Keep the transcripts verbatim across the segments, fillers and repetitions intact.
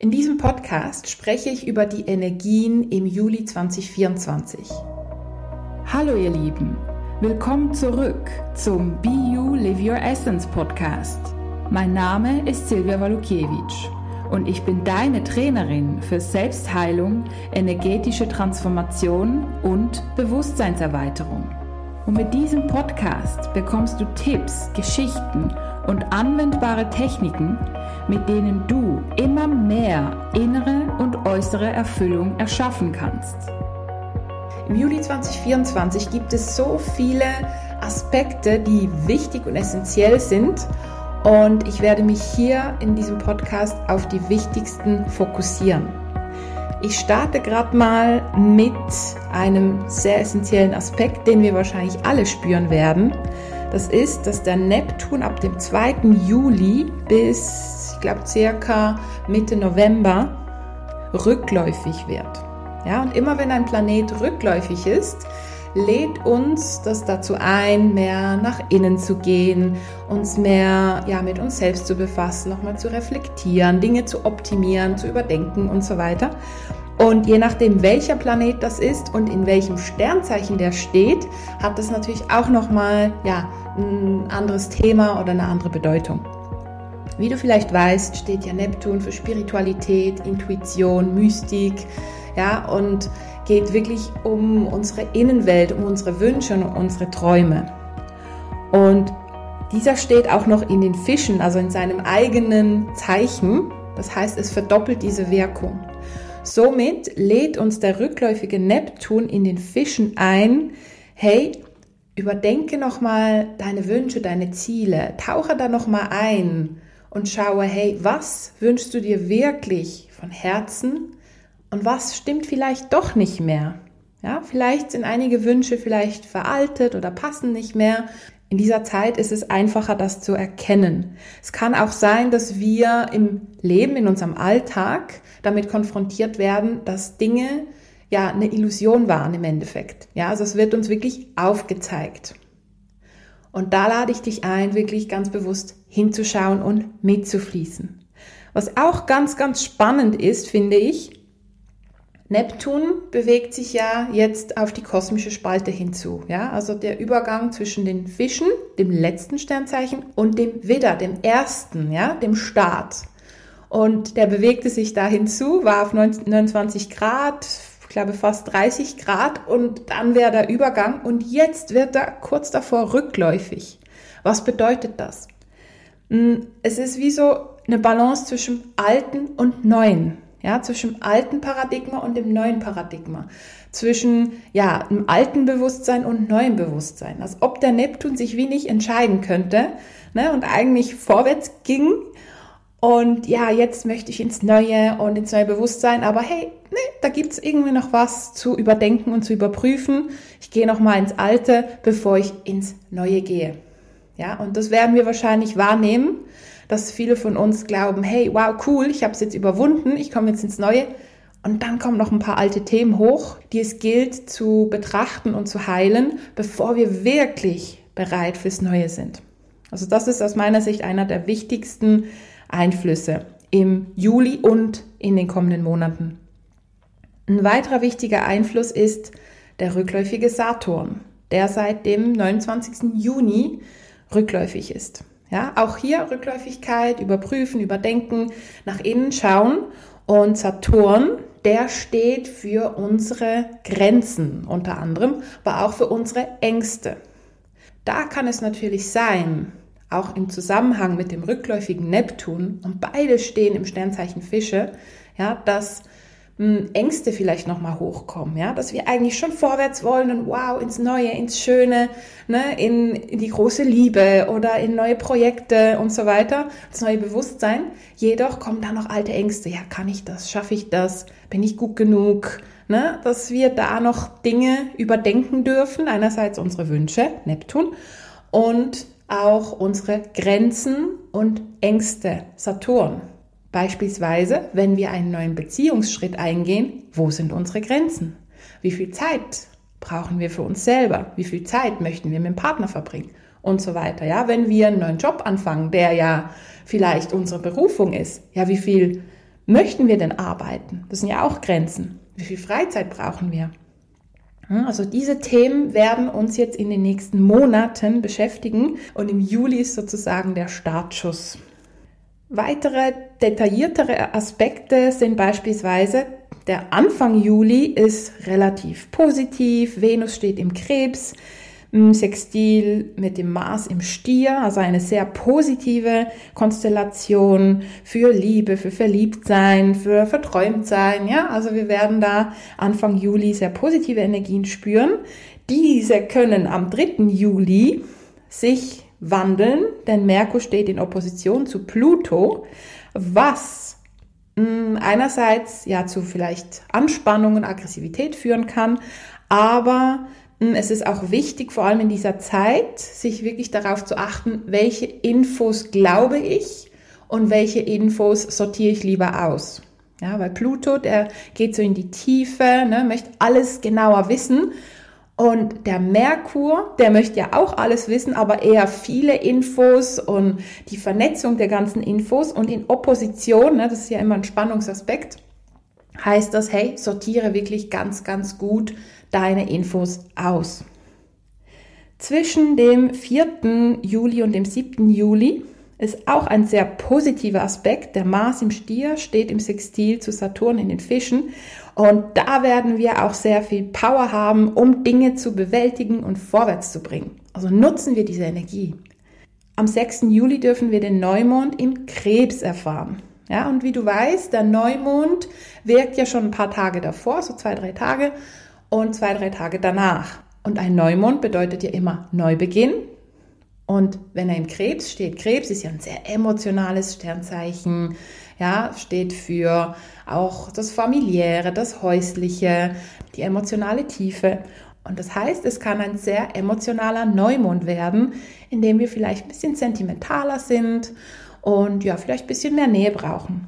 In diesem Podcast spreche ich über die Energien im Juli zwanzig vierundzwanzig. Hallo ihr Lieben, willkommen zurück zum Be You Live Your Essence Podcast. Mein Name ist Silvia Walukiewicz und ich bin deine Trainerin für Selbstheilung, energetische Transformation und Bewusstseinserweiterung. Und mit diesem Podcast bekommst du Tipps, Geschichten und anwendbare Techniken, mit denen du immer mehr innere und äußere Erfüllung erschaffen kannst. Im Juli zwanzig vierundzwanzig gibt es so viele Aspekte, die wichtig und essentiell sind, und ich werde mich hier in diesem Podcast auf die wichtigsten fokussieren. Ich starte gerade mal mit einem sehr essentiellen Aspekt, den wir wahrscheinlich alle spüren werden. Das ist, dass der Neptun ab dem zweiten Juli bis, ich glaube, circa Mitte November rückläufig wird. Ja, und immer wenn ein Planet rückläufig ist, lädt uns das dazu ein, mehr nach innen zu gehen, uns mehr ja, mit uns selbst zu befassen, nochmal zu reflektieren, Dinge zu optimieren, zu überdenken und so weiter. Und je nachdem, welcher Planet das ist und in welchem Sternzeichen der steht, hat das natürlich auch nochmal ja, ein anderes Thema oder eine andere Bedeutung. Wie du vielleicht weißt, steht ja Neptun für Spiritualität, Intuition, Mystik, ja, und geht wirklich um unsere Innenwelt, um unsere Wünsche und unsere Träume. Und dieser steht auch noch in den Fischen, also in seinem eigenen Zeichen. Das heißt, es verdoppelt diese Wirkung. Somit lädt uns der rückläufige Neptun in den Fischen ein, hey, überdenke nochmal deine Wünsche, deine Ziele, tauche da nochmal ein und schaue, hey, was wünschst du dir wirklich von Herzen und was stimmt vielleicht doch nicht mehr? Ja, vielleicht sind einige Wünsche vielleicht veraltet oder passen nicht mehr. In dieser Zeit ist es einfacher, das zu erkennen. Es kann auch sein, dass wir im Leben, in unserem Alltag damit konfrontiert werden, dass Dinge ja eine Illusion waren im Endeffekt. Ja, also es wird uns wirklich aufgezeigt. Und da lade ich dich ein, wirklich ganz bewusst hinzuschauen und mitzufließen. Was auch ganz, ganz spannend ist, finde ich, Neptun bewegt sich ja jetzt auf die kosmische Spalte hinzu. Ja? Also der Übergang zwischen den Fischen, dem letzten Sternzeichen, und dem Widder, dem ersten, ja, dem Start. Und der bewegte sich da hinzu, war auf neunundzwanzig Grad, ich glaube fast dreißig Grad, und dann wäre der Übergang, und jetzt wird er kurz davor rückläufig. Was bedeutet das? Es ist wie so eine Balance zwischen Alten und Neuen. Ja, zwischen dem alten Paradigma und dem neuen Paradigma. Zwischen ja, dem alten Bewusstsein und neuem Bewusstsein. Als ob der Neptun sich wie nicht entscheiden könnte, ne, und eigentlich vorwärts ging. Und ja, jetzt möchte ich ins Neue und ins neue Bewusstsein. Aber hey, ne, da gibt's irgendwie noch was zu überdenken und zu überprüfen. Ich gehe nochmal ins Alte, bevor ich ins Neue gehe. Ja, und das werden wir wahrscheinlich wahrnehmen, dass viele von uns glauben, hey, wow, cool, ich habe es jetzt überwunden, ich komme jetzt ins Neue. Und dann kommen noch ein paar alte Themen hoch, die es gilt zu betrachten und zu heilen, bevor wir wirklich bereit fürs Neue sind. Also das ist aus meiner Sicht einer der wichtigsten Einflüsse im Juli und in den kommenden Monaten. Ein weiterer wichtiger Einfluss ist der rückläufige Saturn, der seit dem neunundzwanzigsten Juni rückläufig ist. Ja, auch hier Rückläufigkeit, überprüfen, überdenken, nach innen schauen. Und Saturn, der steht für unsere Grenzen unter anderem, aber auch für unsere Ängste. Da kann es natürlich sein, auch im Zusammenhang mit dem rückläufigen Neptun, und beide stehen im Sternzeichen Fische, ja, dass Ängste vielleicht nochmal hochkommen, ja, dass wir eigentlich schon vorwärts wollen und wow, ins Neue, ins Schöne, ne, in, in die große Liebe oder in neue Projekte und so weiter, das neue Bewusstsein. Jedoch kommen da noch alte Ängste. Ja, kann ich das? Schaffe ich das? Bin ich gut genug? Ne, dass wir da noch Dinge überdenken dürfen. Einerseits unsere Wünsche, Neptun, und auch unsere Grenzen und Ängste, Saturn. Beispielsweise, wenn wir einen neuen Beziehungsschritt eingehen, wo sind unsere Grenzen? Wie viel Zeit brauchen wir für uns selber? Wie viel Zeit möchten wir mit dem Partner verbringen? Und so weiter. Ja, wenn wir einen neuen Job anfangen, der ja vielleicht unsere Berufung ist, ja, wie viel möchten wir denn arbeiten? Das sind ja auch Grenzen. Wie viel Freizeit brauchen wir? Also diese Themen werden uns jetzt in den nächsten Monaten beschäftigen und im Juli ist sozusagen der Startschuss. Weitere detailliertere Aspekte sind beispielsweise, der Anfang Juli ist relativ positiv, Venus steht im Krebs, im Sextil mit dem Mars im Stier, also eine sehr positive Konstellation für Liebe, für Verliebtsein, für Verträumtsein. Ja, also wir werden da Anfang Juli sehr positive Energien spüren. Diese können am dritten Juli sich wandeln, denn Merkur steht in Opposition zu Pluto, was mh, einerseits ja zu vielleicht Anspannungen, Aggressivität führen kann, aber es ist auch wichtig, vor allem in dieser Zeit, sich wirklich darauf zu achten, welche Infos glaube ich und welche Infos sortiere ich lieber aus. Ja, weil Pluto, der geht so in die Tiefe, ne, möchte alles genauer wissen. Und der Merkur, der möchte ja auch alles wissen, aber eher viele Infos und die Vernetzung der ganzen Infos. Und in Opposition, ne, das ist ja immer ein Spannungsaspekt, heißt das, hey, sortiere wirklich ganz, ganz gut deine Infos aus. Zwischen dem vierten Juli und dem siebten Juli ist auch ein sehr positiver Aspekt. Der Mars im Stier steht im Sextil zu Saturn in den Fischen und da werden wir auch sehr viel Power haben, um Dinge zu bewältigen und vorwärts zu bringen. Also nutzen wir diese Energie. Am sechsten Juli dürfen wir den Neumond im Krebs erfahren. Ja, und wie du weißt, der Neumond wirkt ja schon ein paar Tage davor, so zwei, drei Tage, und zwei, drei Tage danach. Und ein Neumond bedeutet ja immer Neubeginn. Und wenn er im Krebs steht, Krebs ist ja ein sehr emotionales Sternzeichen, ja, steht für auch das Familiäre, das Häusliche, die emotionale Tiefe. Und das heißt, es kann ein sehr emotionaler Neumond werden, in dem wir vielleicht ein bisschen sentimentaler sind und ja, vielleicht ein bisschen mehr Nähe brauchen.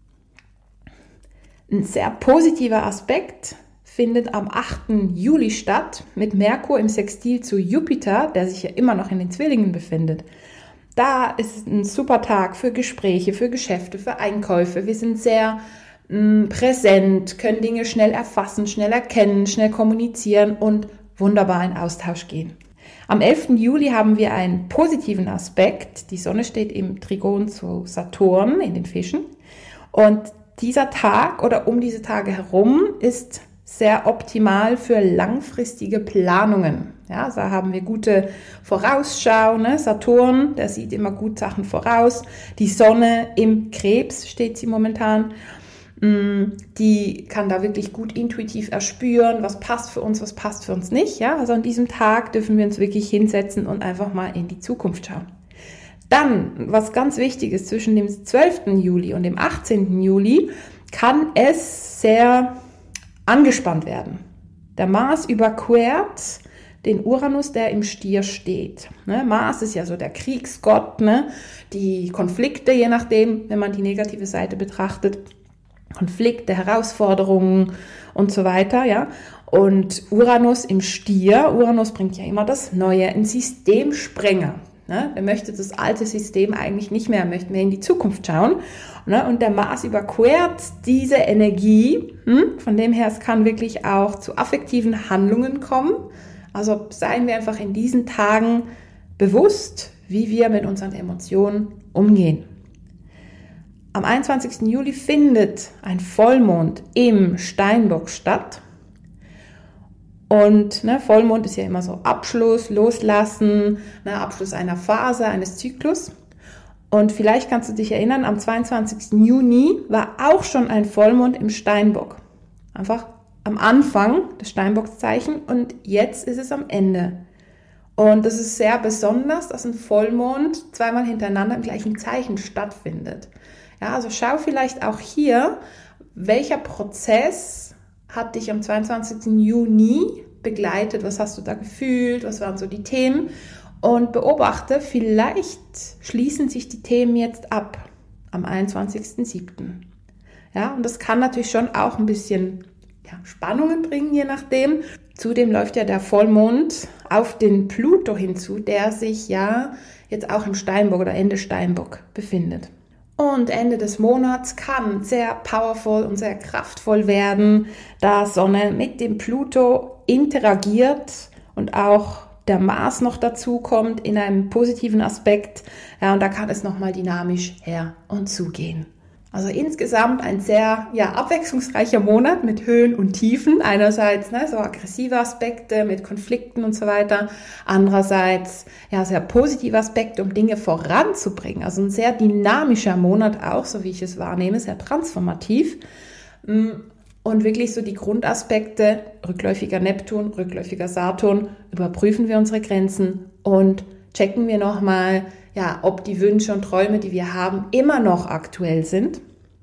Ein sehr positiver Aspekt findet am achten Juli statt mit Merkur im Sextil zu Jupiter, der sich ja immer noch in den Zwillingen befindet. Da ist ein super Tag für Gespräche, für Geschäfte, für Einkäufe. Wir sind sehr mh, präsent, können Dinge schnell erfassen, schnell erkennen, schnell kommunizieren und wunderbar in Austausch gehen. Am elften Juli haben wir einen positiven Aspekt. Die Sonne steht im Trigon zu Saturn in den Fischen. Und dieser Tag oder um diese Tage herum ist sehr optimal für langfristige Planungen. Ja, da haben wir gute Vorausschau. Ne? Saturn, der sieht immer gut Sachen voraus. Die Sonne im Krebs steht sie momentan. Die kann da wirklich gut intuitiv erspüren, was passt für uns, was passt für uns nicht. Ja? Also an diesem Tag dürfen wir uns wirklich hinsetzen und einfach mal in die Zukunft schauen. Dann, was ganz wichtig ist, zwischen dem zwölften Juli und dem achtzehnten Juli kann es sehr angespannt werden. Der Mars überquert den Uranus, der im Stier steht. Ne? Mars ist ja so der Kriegsgott, ne? Die Konflikte, je nachdem, wenn man die negative Seite betrachtet, Konflikte, Herausforderungen und so weiter, ja. Und Uranus im Stier, Uranus bringt ja immer das Neue, ein Systemsprenger. Ne? Er möchte das alte System eigentlich nicht mehr, er möchte mehr in die Zukunft schauen. Ne? Und der Mars überquert diese Energie, hm? Von dem her, es kann wirklich auch zu affektiven Handlungen kommen. Also seien wir einfach in diesen Tagen bewusst, wie wir mit unseren Emotionen umgehen. Am einundzwanzigsten Juli findet ein Vollmond im Steinbock statt. Und ne, Vollmond ist ja immer so Abschluss, Loslassen, ne, Abschluss einer Phase, eines Zyklus. Und vielleicht kannst du dich erinnern, am zweiundzwanzigsten Juni war auch schon ein Vollmond im Steinbock. Einfach am Anfang des Steinbockzeichen und jetzt ist es am Ende. Und das ist sehr besonders, dass ein Vollmond zweimal hintereinander im gleichen Zeichen stattfindet. Ja, also schau vielleicht auch hier, welcher Prozess hat dich am zweiundzwanzigsten Juni begleitet, was hast du da gefühlt, was waren so die Themen und beobachte, vielleicht schließen sich die Themen jetzt ab am einundzwanzigsten siebten Ja, und das kann natürlich schon auch ein bisschen ja, Spannungen bringen, je nachdem. Zudem läuft ja der Vollmond auf den Pluto hinzu, der sich ja jetzt auch im Steinbock oder Ende Steinbock befindet. Und Ende des Monats kann sehr powerful und sehr kraftvoll werden, da Sonne mit dem Pluto interagiert und auch der Mars noch dazu kommt in einem positiven Aspekt. Ja, und da kann es nochmal dynamisch her und zugehen. Also insgesamt ein sehr ja, abwechslungsreicher Monat mit Höhen und Tiefen. Einerseits ne, so aggressive Aspekte mit Konflikten und so weiter. Andererseits ja, sehr positive Aspekte, um Dinge voranzubringen. Also ein sehr dynamischer Monat auch, so wie ich es wahrnehme, sehr transformativ. Und wirklich so die Grundaspekte, rückläufiger Neptun, rückläufiger Saturn, überprüfen wir unsere Grenzen und checken wir nochmal, ja, ob die Wünsche und Träume, die wir haben, immer noch aktuell sind.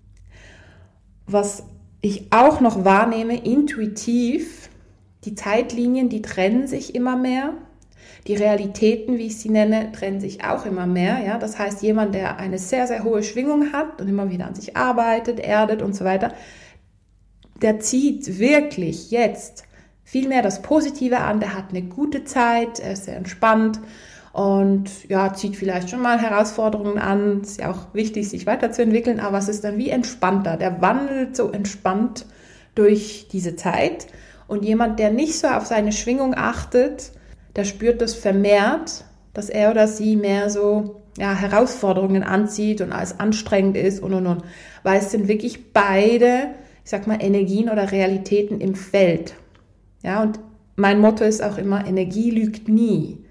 Was ich auch noch wahrnehme, intuitiv, die Zeitlinien, die trennen sich immer mehr. Die Realitäten, wie ich sie nenne, trennen sich auch immer mehr. Ja? Das heißt, jemand, der eine sehr, sehr hohe Schwingung hat und immer wieder an sich arbeitet, erdet und so weiter, der zieht wirklich jetzt viel mehr das Positive an. Der hat eine gute Zeit, er ist sehr entspannt. Und ja, zieht vielleicht schon mal Herausforderungen an. Ist ja auch wichtig, sich weiterzuentwickeln, aber es ist dann wie entspannter. Der wandelt so entspannt durch diese Zeit. Und jemand, der nicht so auf seine Schwingung achtet, der spürt das vermehrt, dass er oder sie mehr so ja, Herausforderungen anzieht und alles anstrengend ist und und und. Weil es sind wirklich beide, ich sag mal, Energien oder Realitäten im Feld. Ja, und mein Motto ist auch immer, Energie lügt nie.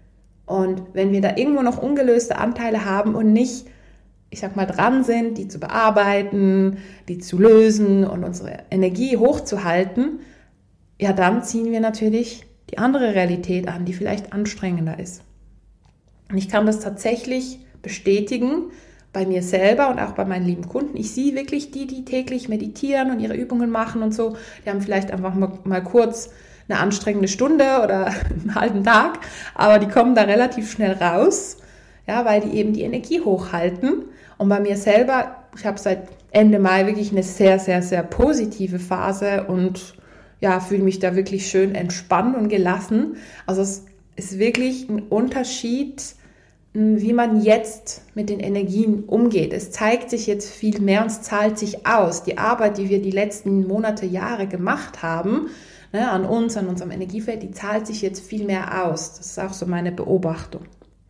Und wenn wir da irgendwo noch ungelöste Anteile haben und nicht, ich sag mal, dran sind, die zu bearbeiten, die zu lösen und unsere Energie hochzuhalten, ja, dann ziehen wir natürlich die andere Realität an, die vielleicht anstrengender ist. Und ich kann das tatsächlich bestätigen bei mir selber und auch bei meinen lieben Kunden. Ich sehe wirklich die, die täglich meditieren und ihre Übungen machen und so, die haben vielleicht einfach mal, mal kurz eine anstrengende Stunde oder einen halben Tag, aber die kommen da relativ schnell raus, ja, weil die eben die Energie hochhalten. Und bei mir selber, ich habe seit Ende Mai wirklich eine sehr, sehr, sehr positive Phase und ja, fühle mich da wirklich schön entspannt und gelassen. Also es ist wirklich ein Unterschied, wie man jetzt mit den Energien umgeht. Es zeigt sich jetzt viel mehr und es zahlt sich aus. Die Arbeit, die wir die letzten Monate, Jahre gemacht haben, Ne, an uns, an unserem Energiefeld, die zahlt sich jetzt viel mehr aus. Das ist auch so meine Beobachtung.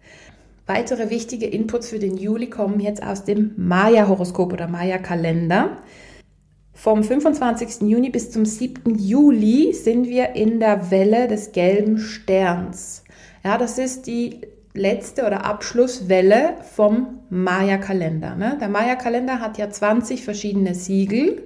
Weitere wichtige Inputs für den Juli kommen jetzt aus dem Maya-Horoskop oder Maya-Kalender. Vom fünfundzwanzigsten Juni bis zum siebten Juli sind wir in der Welle des gelben Sterns. Ja, das ist die letzte oder Abschlusswelle vom Maya-Kalender. Ne? Der Maya-Kalender hat ja zwanzig verschiedene Siegel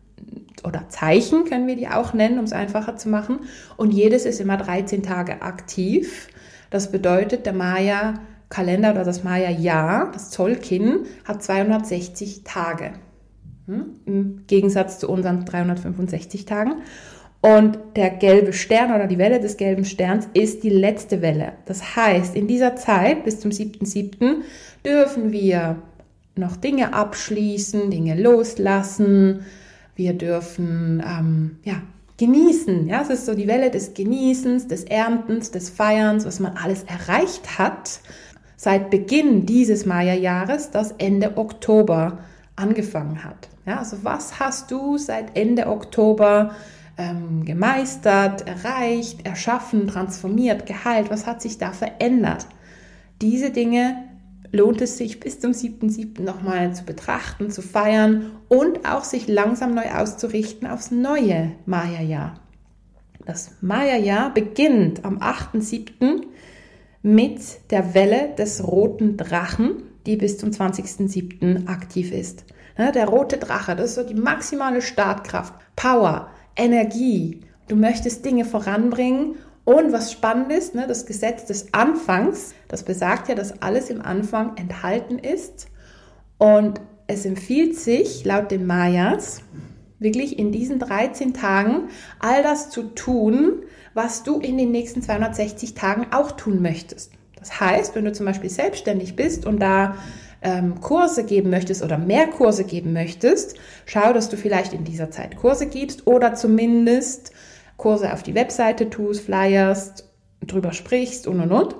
oder Zeichen können wir die auch nennen, um es einfacher zu machen. Und jedes ist immer dreizehn Tage aktiv. Das bedeutet, der Maya-Kalender oder das Maya-Jahr, das Tzolkin, hat zweihundertsechzig Tage. Hm? Im Gegensatz zu unseren dreihundertfünfundsechzig Tagen. Und der gelbe Stern oder die Welle des gelben Sterns ist die letzte Welle. Das heißt, in dieser Zeit bis zum siebten siebten dürfen wir noch Dinge abschließen, Dinge loslassen. Wir dürfen ähm, ja, genießen. Ja? Es ist so die Welle des Genießens, des Erntens, des Feierns, was man alles erreicht hat seit Beginn dieses Maya-Jahres, das Ende Oktober angefangen hat. Ja? Also was hast du seit Ende Oktober ähm, gemeistert, erreicht, erschaffen, transformiert, geheilt? Was hat sich da verändert? Diese Dinge lohnt es sich bis zum siebten siebten nochmal zu betrachten, zu feiern und auch sich langsam neu auszurichten aufs neue Maya-Jahr. Das Maya-Jahr beginnt am achten siebten mit der Welle des roten Drachen, die bis zum zwanzigsten siebten aktiv ist. Der rote Drache, das ist so die maximale Startkraft, Power, Energie. Du möchtest Dinge voranbringen. Und was spannend ist, ne, das Gesetz des Anfangs, das besagt ja, dass alles im Anfang enthalten ist. Und es empfiehlt sich, laut den Mayas, wirklich in diesen dreizehn Tagen all das zu tun, was du in den nächsten zweihundertsechzig Tagen auch tun möchtest. Das heißt, wenn du zum Beispiel selbstständig bist und da ähm, Kurse geben möchtest oder mehr Kurse geben möchtest, schau, dass du vielleicht in dieser Zeit Kurse gibst oder zumindest Kurse auf die Webseite tust, flyerst, drüber sprichst und und und.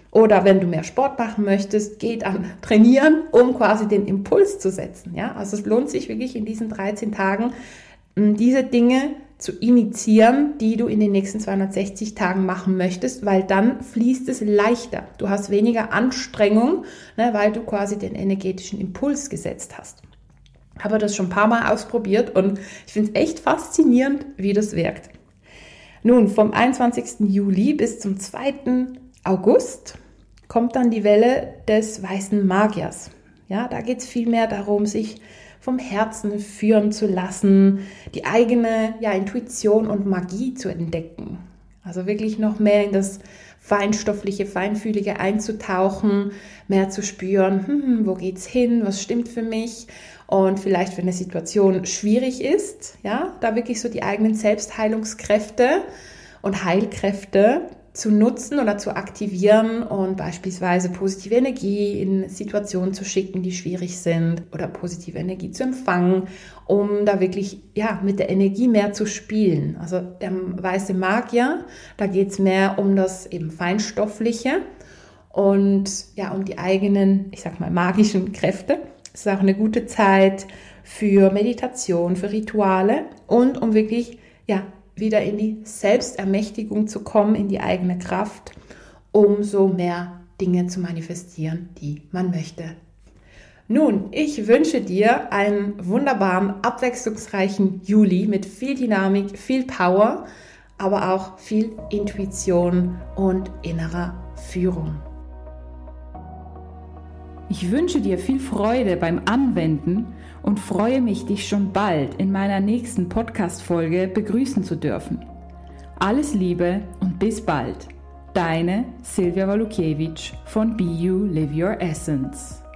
Oder wenn du mehr Sport machen möchtest, geh dann trainieren, um quasi den Impuls zu setzen. Ja? Also es lohnt sich wirklich in diesen dreizehn Tagen, diese Dinge zu initiieren, die du in den nächsten zweihundertsechzig Tagen machen möchtest, weil dann fließt es leichter. Du hast weniger Anstrengung, ne, weil du quasi den energetischen Impuls gesetzt hast. Ich habe das schon ein paar Mal ausprobiert und ich finde es echt faszinierend, wie das wirkt. Nun, vom einundzwanzigsten Juli bis zum zweiten August kommt dann die Welle des weißen Magiers. Ja, da geht es viel mehr darum, sich vom Herzen führen zu lassen, die eigene ja, Intuition und Magie zu entdecken. Also wirklich noch mehr in das Feinstoffliche, Feinfühlige einzutauchen, mehr zu spüren, hm, wo geht's hin, was stimmt für mich und vielleicht, wenn eine Situation schwierig ist, ja, da wirklich so die eigenen Selbstheilungskräfte und Heilkräfte zu nutzen oder zu aktivieren und beispielsweise positive Energie in Situationen zu schicken, die schwierig sind oder positive Energie zu empfangen, um da wirklich ja mit der Energie mehr zu spielen. Also der weiße Magier, da geht es mehr um das eben Feinstoffliche und ja um die eigenen, ich sag mal, magischen Kräfte. Es ist auch eine gute Zeit für Meditation, für Rituale und um wirklich ja wieder in die Selbstermächtigung zu kommen, in die eigene Kraft, um so mehr Dinge zu manifestieren, die man möchte. Nun, ich wünsche dir einen wunderbaren, abwechslungsreichen Juli mit viel Dynamik, viel Power, aber auch viel Intuition und innerer Führung. Ich wünsche dir viel Freude beim Anwenden und freue mich, dich schon bald in meiner nächsten Podcast-Folge begrüßen zu dürfen. Alles Liebe und bis bald. Deine Silvia Walukiewicz von Be You Live Your Essence.